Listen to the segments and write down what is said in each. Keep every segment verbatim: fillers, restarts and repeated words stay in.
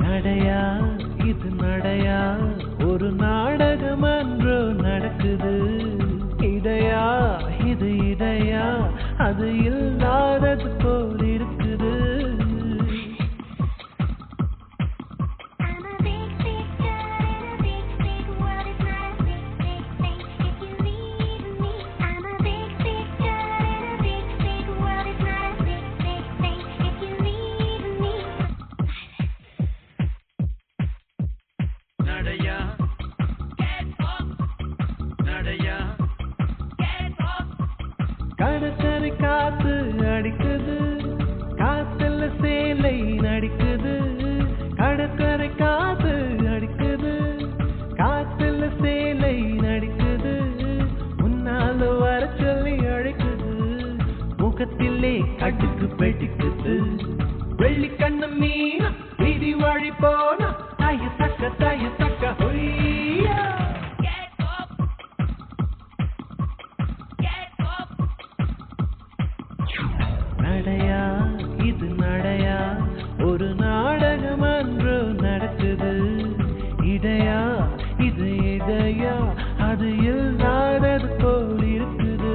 நடையா இது நடையா ஒரு நாடகம் அன்றோ நடக்குது இதையா இது இதையா அது இல்லாதது போல் இருக்குது கடற்கரை காத்து அடிக்குது காத்துல சேலை நடிக்குது கடற்கரை காத்து அடிக்குது காத்துல சேலை நடிக்குது முன்னால வர சொல்லி அழைக்குது முகத்திலே கட்டுக்கு பெட்டிக்குது வெள்ளி கண்ணு மீனா வீதி வழி போனா தாய தக்க தாய தக்க ஹொய்யா நடையா இது நடையா ஒரு நாடகம் அன்றோ நடக்குது இதையா இது இதையா அது இல்லாதது போல் இருக்குது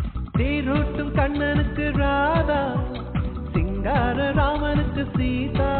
தேரோட்டும் கண்ணனுக்கு ராதா சிங்கார ராமனுக்கு சீதா